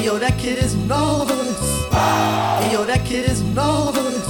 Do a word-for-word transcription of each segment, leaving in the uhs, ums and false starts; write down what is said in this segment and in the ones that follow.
Hey yo, that kid is noise. Hey yo, that kid is noise.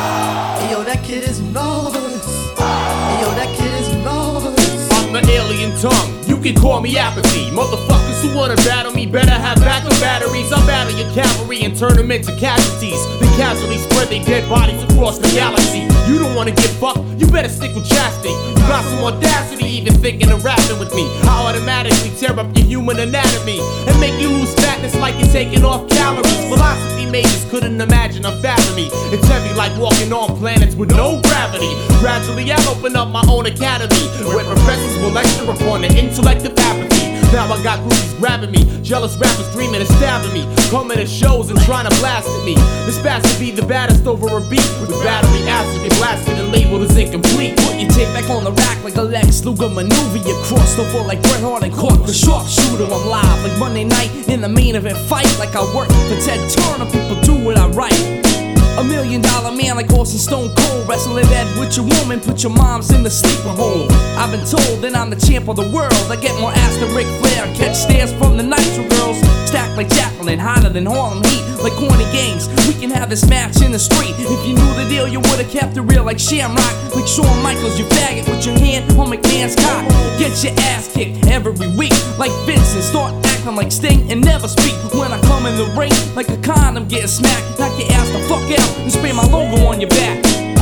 Hey yo, that kid is noise. Hey yo, that kid is noise. I'm the alien tongue, you can call me apathy. Motherfuckers who wanna battle me better have backup batteries. I'll battle your cavalry and turn them into casualties. The casualties spread their dead bodies across the galaxy. You don't wanna get fucked, you better stick with chastity. You got some audacity even thinking of rapping with me. I automatically tear up your human anatomy and make you lose fatness like you're taking off calories. Philosophy majors couldn't imagine or fathom me. It's heavy like walking on planets with no gravity. Gradually I'll open up my own academy where professors will lecture upon the intellect of apathy. Now I got groupies grabbing me, jealous rappers dreaming of stabbing me, coming to shows and trying to blast at me. This bastard to be the baddest over a beat with battery acid get blasted and labeled as incomplete. Put your tape back on the rack like a Lex Luger maneuver. You crossed over like Bret Hart and caught the sharpshooter. I'm live like Monday night in the main event fight. Like I work for Ted Turner, people do what I write. A million dollar man like Austin Stone Cold. Wrestle in bed with your woman, put your moms in the sleeper hole. I've been told that I'm the champ of the world. I get more ass than Ric Flair, catch stares from the Nitro girls. Stacked like Jacqueline, hotter than Harlem Heat. Like corny gangs, we can have this match in the street. If you knew the deal, you would've kept it real like Shamrock. Like Shawn Michaels, you faggot with your hand on McMahon's cock. Get your ass kicked every week like Vincent. Start acting like Sting and never speak. When I come in the ring, like a condom getting smacked. Knock your ass the fuck out and spray my logo on your back.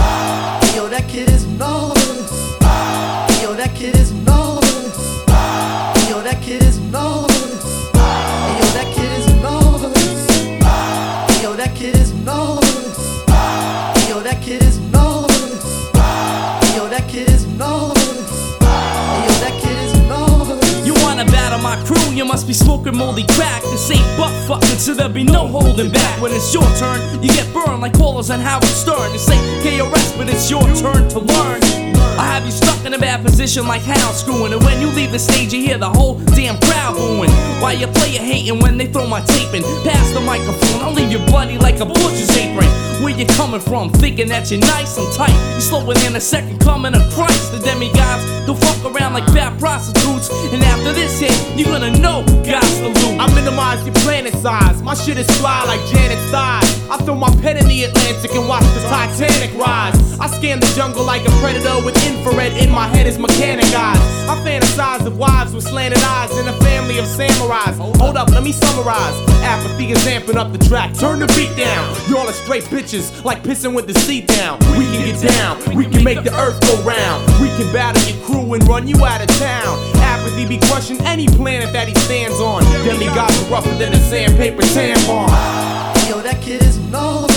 Hey yo, that kid is noise. Hey yo, that kid is noise. Hey yo, that kid is noise. Hey yo, that kid is noise. Hey yo, that kid is noise. Hey yo, that kid is noise. Hey yo, that kid is noise. Hey yo, that kid is noise. You wanna battle my crew, you must be smoking moldy crack. This ain't butt fucking, so there'll be no holding back. When it's your turn, you get burned like callers on Howard Stern. This ain't K R S, but it's your turn to learn. I have you stuck in a bad position like hound screwing. And when you leave the stage, you hear the whole damn crowd booing. While you play it hating when they throw my tape in. Pass the microphone, I'll leave you bloody like a butcher's apron. Where you coming from? Thinking that you're nice and tight. You slower than a second coming of Christ. The demigods don't fuck around like fat prostitutes. And after this hit, you're gonna know God's the loot. I minimize your planet size. My shit is fly like Janet's thighs. I throw my pen in the Atlantic and watch the Titanic rise. I scan the jungle like a predator with infrared in my head is mechanic eyes. I fantasize of wives with slanted eyes and a family of samurais. Hold up, let me summarize. Apathy is amping up the track. Turn the beat down. Y'all are straight bitches like pissing with the seat down. We can get down. We can make the earth go round. We can battle your crew and run you out of town. Apathy be crushing any planet that he stands on. Demigods are rougher than a sandpaper tampon. Hey yo, that kid is noise.